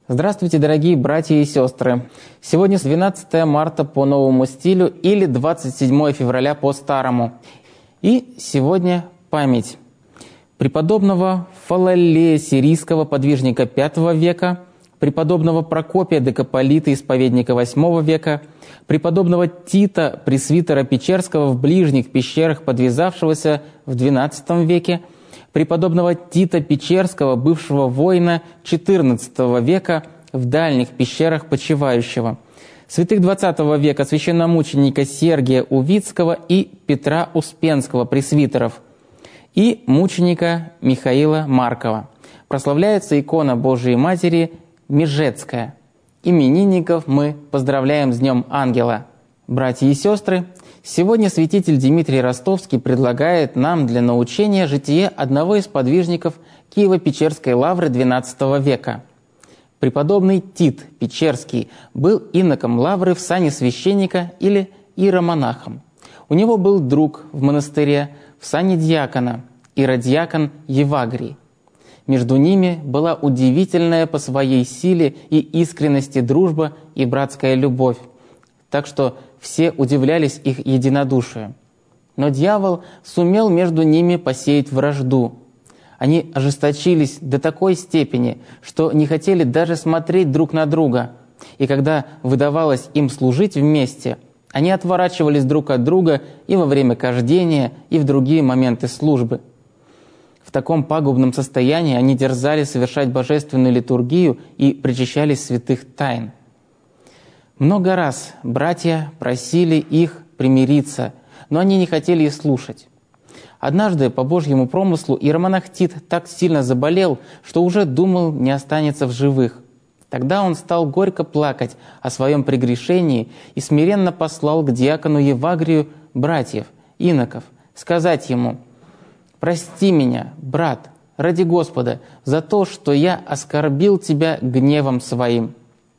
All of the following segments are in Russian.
Здравствуйте, дорогие братья и сестры! Сегодня 12 марта по новому стилю или 27 февраля по старому. И сегодня память преподобного Фалалея Сирийского, подвижника V века, преподобного Прокопия Декаполита, исповедника VIII века, преподобного Тита, пресвитера Печерского в ближних пещерах, подвязавшегося в XII веке, преподобного Тита Печерского, бывшего воина XIV века, в дальних пещерах почивающего, святых XX века, священномученика Сергия Увицкого и Петра Успенского, пресвитеров, и мученика Михаила Маркова. Прославляется икона Божией Матери Межецкая. Именинников мы поздравляем с Днем Ангела. Братья и сестры, сегодня святитель Дмитрий Ростовский предлагает нам для научения житие одного из подвижников Киево-Печерской лавры XII века. Преподобный Тит Печерский был иноком лавры в сане священника или иеромонахом. У него был друг в монастыре в сане диакона, иродиакон Евагрий. Между ними была удивительная по своей силе и искренности дружба и братская любовь, так что все удивлялись их единодушию. Но дьявол сумел между ними посеять вражду. Они ожесточились до такой степени, что не хотели даже смотреть друг на друга. И когда выдавалось им служить вместе, они отворачивались друг от друга и во время кождения, и в другие моменты службы. В таком пагубном состоянии они дерзали совершать божественную литургию и причащались святых тайн. Много раз братья просили их примириться, но они не хотели их слушать. Однажды, по Божьему промыслу, иеромонах Тит так сильно заболел, что уже думал, не останется в живых. Тогда он стал горько плакать о своем прегрешении и смиренно послал к диакону Евагрию братьев, иноков, сказать ему: «Прости меня, брат, ради Господа, за то, что я оскорбил тебя гневом своим».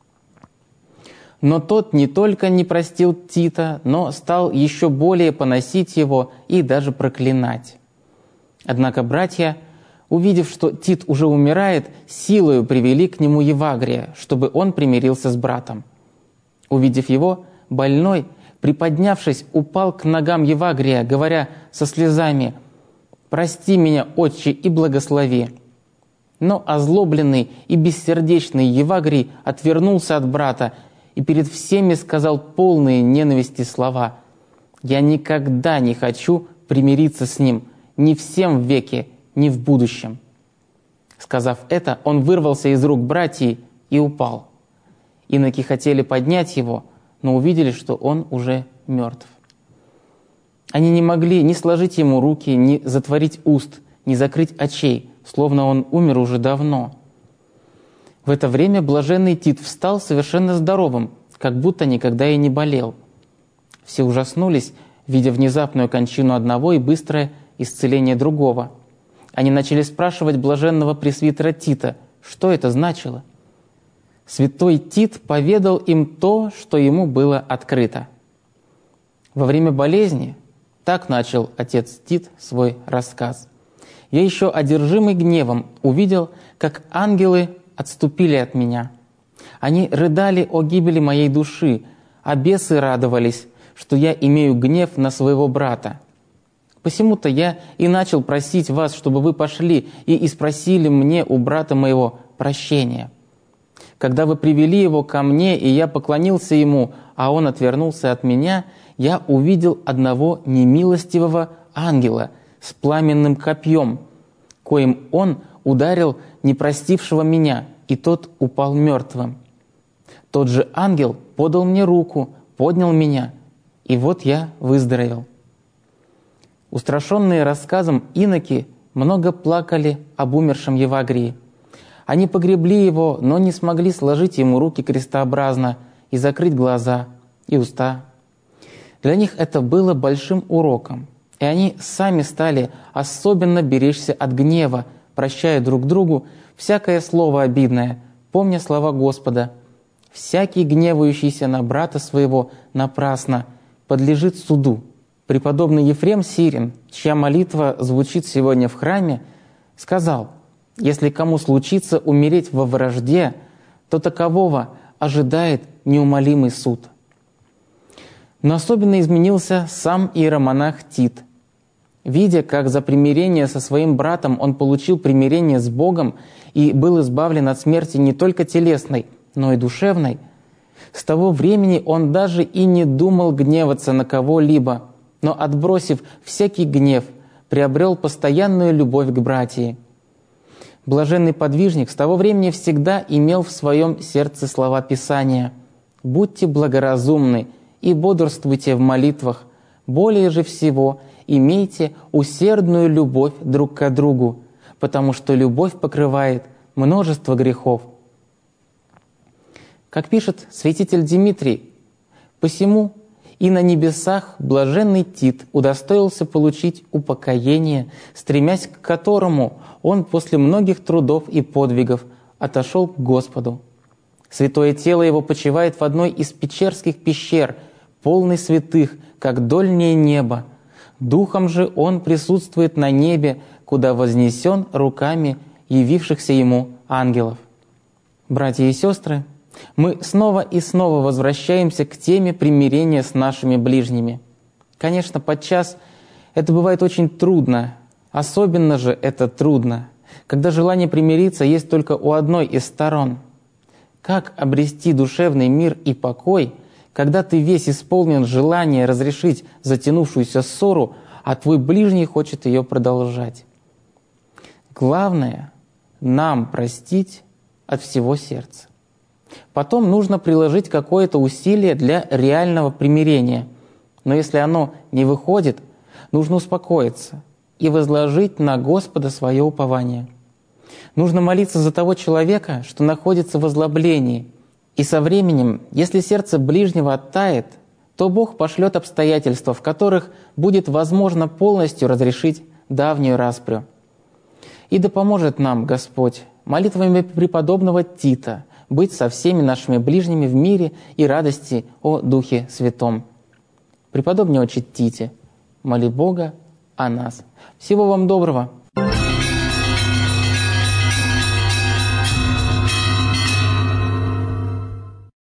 Но тот не только не простил Тита, но стал еще более поносить его и даже проклинать. Однако братья, увидев, что Тит уже умирает, силою привели к нему Евагрия, чтобы он примирился с братом. Увидев его, больной, приподнявшись, упал к ногам Евагрия, говоря со слезами: «Прости меня, отче, и благослови». Но озлобленный и бессердечный Евагрий отвернулся от брата и перед всеми сказал полные ненависти слова: «Я никогда не хочу примириться с ним, ни в сем веке, ни в будущем». Сказав это, он вырвался из рук братьев и упал. Иноки хотели поднять его, но увидели, что он уже мертв. Они не могли ни сложить ему руки, ни затворить уст, ни закрыть очей, словно он умер уже давно. В это время блаженный Тит встал совершенно здоровым, как будто никогда и не болел. Все ужаснулись, видя внезапную кончину одного и быстрое исцеление другого. Они начали спрашивать блаженного пресвитера Тита, что это значило. Святой Тит поведал им то, что ему было открыто. Во время болезни, так начал отец Тит свой рассказ, я еще одержимый гневом увидел, как ангелы отступили от меня. Они рыдали о гибели моей души, а бесы радовались, что я имею гнев на своего брата. Посему-то я и начал просить вас, чтобы вы пошли и испросили мне у брата моего прощения. Когда вы привели его ко мне, и я поклонился ему, а он отвернулся от меня, я увидел одного немилостивого ангела с пламенным копьем, коим он ударил непростившего меня, и тот упал мертвым. Тот же ангел подал мне руку, поднял меня, и вот я выздоровел». Устрашенные рассказом иноки много плакали об умершем Евагрии. Они погребли его, но не смогли сложить ему руки крестообразно и закрыть глаза и уста. Для них это было большим уроком, и они сами стали особенно беречься от гнева, прощая друг другу всякое слово обидное, помня слова Господа: «Всякий, гневающийся на брата своего напрасно, подлежит суду». Преподобный Ефрем Сирин, чья молитва звучит сегодня в храме, сказал: «Если кому случится умереть во вражде, то такового ожидает неумолимый суд. Но особенно изменился сам иеромонах Тит. Видя, как за примирение со своим братом он получил примирение с Богом и был избавлен от смерти не только телесной, но и душевной, с того времени он даже и не думал гневаться на кого-либо, но, отбросив всякий гнев, приобрел постоянную любовь к братии. Блаженный подвижник с того времени всегда имел в своем сердце слова Писания: «Будьте благоразумны и бодрствуйте в молитвах, более же всего имейте усердную любовь друг к другу, потому что любовь покрывает множество грехов». Как пишет святитель Димитрий: «Посему и на небесах блаженный Тит удостоился получить упокоение, стремясь к которому он после многих трудов и подвигов отошел к Господу. Святое тело его почивает в одной из печерских пещер, полной святых, как дольнее небо. Духом же он присутствует на небе, куда вознесен руками явившихся ему ангелов». Братья и сестры, мы снова и снова возвращаемся к теме примирения с нашими ближними. Конечно, подчас это бывает очень трудно, особенно же это трудно, когда желание примириться есть только у одной из сторон. Как обрести душевный мир и покой, когда ты весь исполнен желания разрешить затянувшуюся ссору, а твой ближний хочет ее продолжать? Главное — нам простить от всего сердца. Потом нужно приложить какое-то усилие для реального примирения. Но если оно не выходит, нужно успокоиться и возложить на Господа свое упование. Нужно молиться за того человека, что находится в озлоблении. И со временем, если сердце ближнего оттает, то Бог пошлет обстоятельства, в которых будет возможно полностью разрешить давнюю распрю. И да поможет нам Господь молитвами преподобного Тита быть со всеми нашими ближними в мире и радости о Духе Святом. Преподобный отче Тите, моли Бога о нас. Всего вам доброго!